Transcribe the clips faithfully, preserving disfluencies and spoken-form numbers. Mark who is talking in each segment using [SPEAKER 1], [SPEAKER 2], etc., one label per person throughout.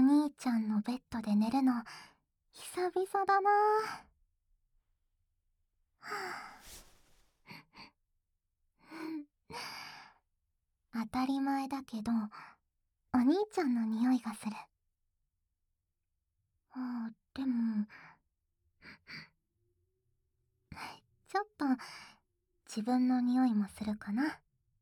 [SPEAKER 1] 兄ちゃんのベッドで寝るの久々だな。当たり前だけど、お兄ちゃんの匂いがする。あー、でも、ちょっと自分の匂いもするかな。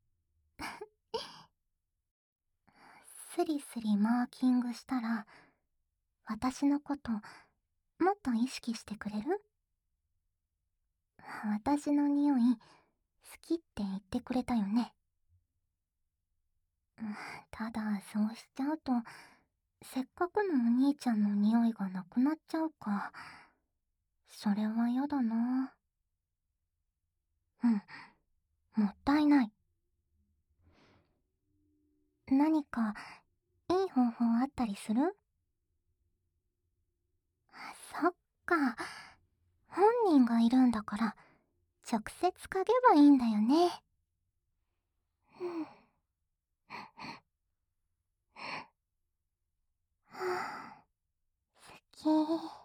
[SPEAKER 1] スリスリマーキングしたら、私のこともっと意識してくれる？私の匂い好きって言ってくれたよね。ただそうしちゃうと、せっかくのお兄ちゃんの匂いがなくなっちゃうか。それはやだな。うん、もったいない。何かいい方法あったりする？そっか、本人がいるんだから直接嗅げばいいんだよね。うん、はあ、好き。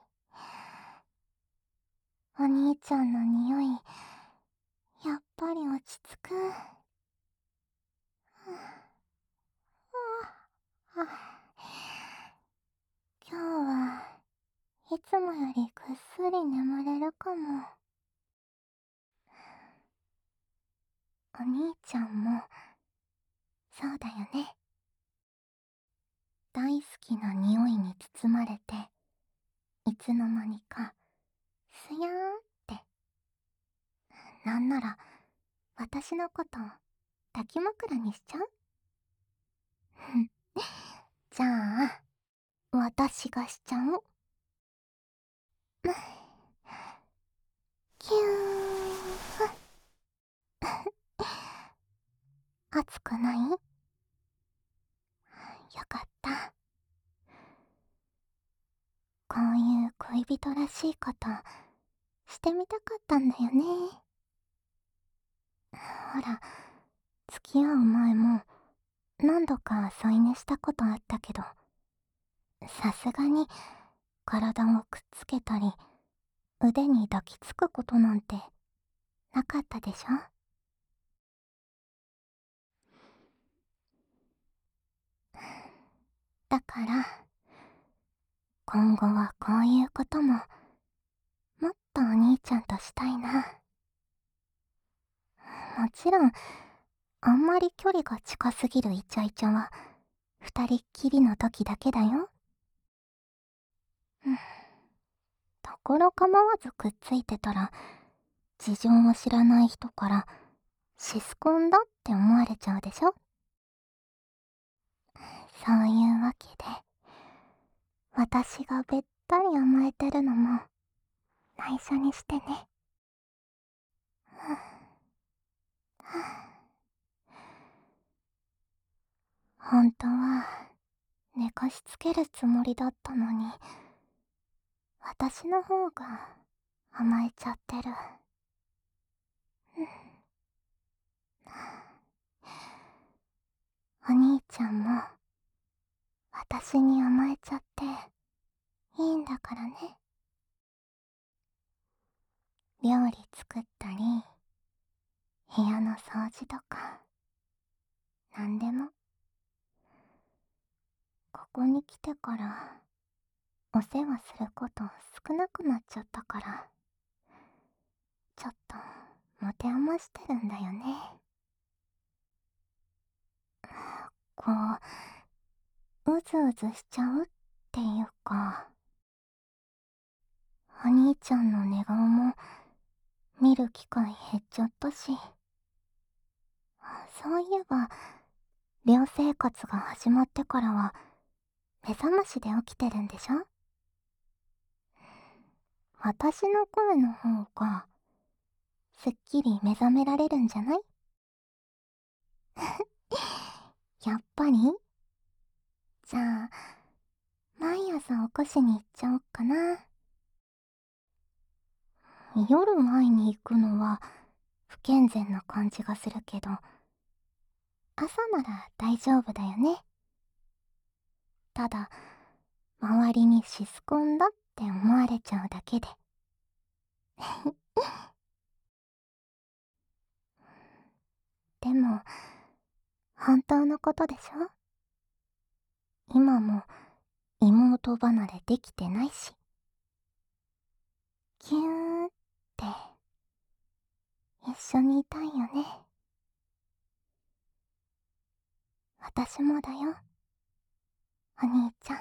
[SPEAKER 1] お兄ちゃんの匂い、やっぱり落ち着く。はあ、今日はいつもよりぐっすり眠れるかも。お兄ちゃんもそうだよね。大好きな匂いに包まれて、いつの間にかすやーんって、なんなら私のこと抱き枕にしちゃう？じゃあ私がしちゃう。キューン。熱くない？よかった。こういう恋人らしいことしてみたかったんだよね。ほら、付き合う前も何度か添い寝したことあったけど、さすがに体をくっつけたり腕に抱きつくことなんてなかったでしょ？だから今後はこういうことももっとお兄ちゃんとしたいな。もちろんあんまり距離が近すぎるイチャイチャは二人っきりの時だけだよ。うん、ところ構わずくっついてたら事情を知らない人からシスコンだって思われちゃうでしょ？そういうわけで私がべったり甘えてるのも内緒にしてね。本当は寝かしつけるつもりだったのに、私の方が甘えちゃってる。お兄ちゃんも私に甘えちゃっていいんだからね。料理作ったり部屋の掃除とかなんでも。ここに来てからお世話すること少なくなっちゃったから、ちょっと持て余してるんだよね。こううずうずしちゃうっていうか、お兄ちゃんの寝顔も見る機会減っちゃったし、そういえば寮生活が始まってからは目覚ましで起きてるんでしょ？私の声の方がすっきり目覚められるんじゃない？やっぱり？じゃあ毎朝起こしに行っちゃおっかな。夜会いに行くのは不健全な感じがするけど、朝なら大丈夫だよね。ただ周りにシスコンだって思われちゃうだけで。でも、本当のことでしょ？今も妹離れできてないし。キューンって一緒にいたいよね。私もだよ、お兄ちゃ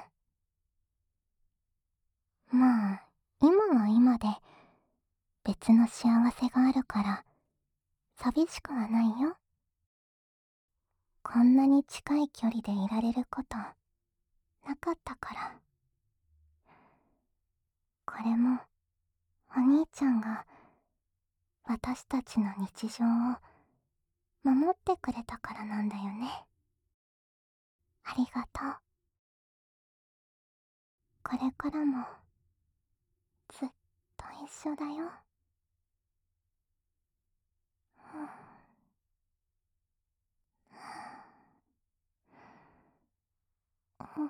[SPEAKER 1] ん。まあ、今は今で別の幸せがあるから寂しくはないよ。こんなに近い距離でいられることなかったから。これもお兄ちゃんが私たちの日常を守ってくれたからなんだよね。ありがとう。これからもずっと一緒だよ。うん。うん。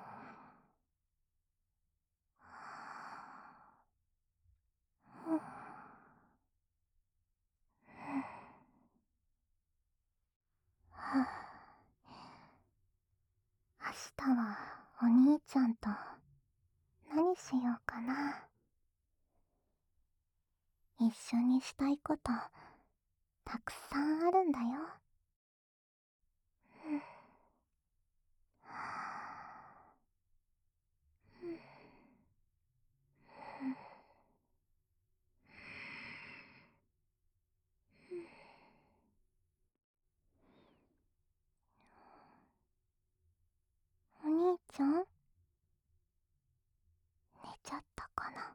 [SPEAKER 1] うん。はあ、明日はお兄ちゃんと何しようかな。一緒にしたいことたくさんあるんだよ。うん。お兄ちゃん、寝ちゃったかな。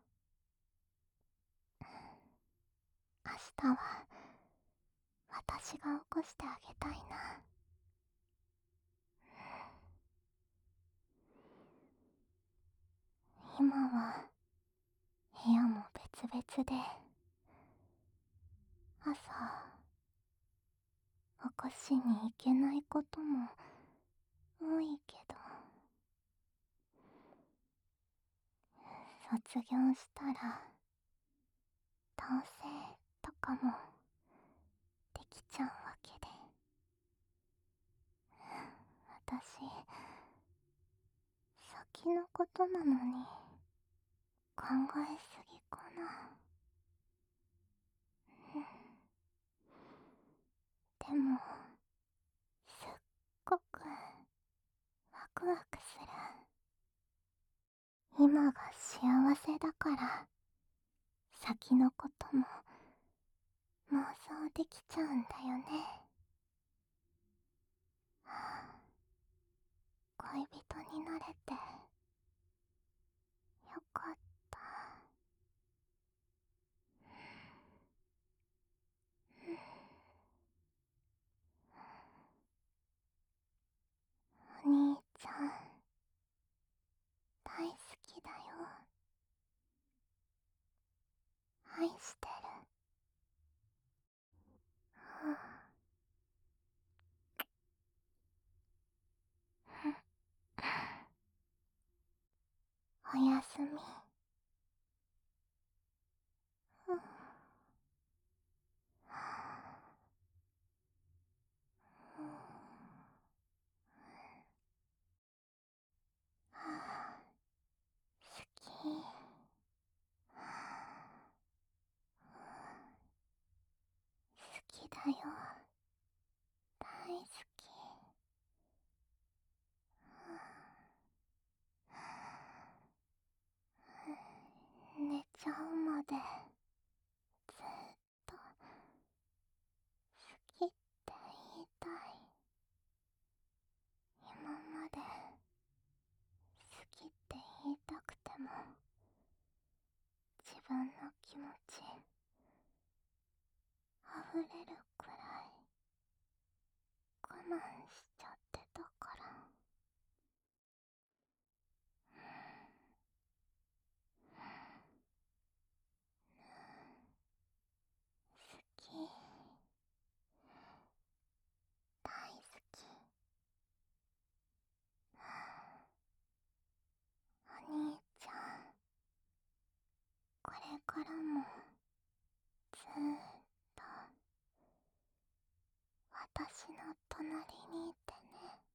[SPEAKER 1] 明日は私が起こしてあげたいな。今は部屋も別々で、朝起こしに行けないことも多いけど、卒業したら同棲とかもできちゃうわけで、私先のことなのに考えすぎかな。でもすっごくワクワクする。今が幸せだから先のことも妄想できちゃうんだよね。はあ、恋人になれてよかった。お兄ちゃん大好きだよ。愛してる。はあ、おやすみ。うん。はあ、好き。好きだよ。大好き。寝ちゃうまでずっと好きって言いたい。今まで好きって言いたくても自分の気持ち溢れるくらい我慢しちゃってたから。好き、大好き。お兄からもずーっと私の隣にいてね。